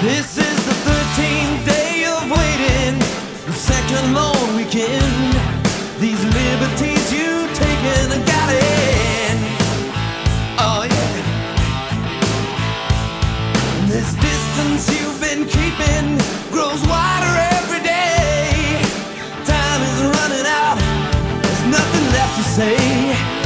This is the 13th day of waiting, the second long weekend. These liberties you've taken and got in. Oh yeah. And this distance you've been keeping grows wider every day. Time is running out, there's nothing left to say.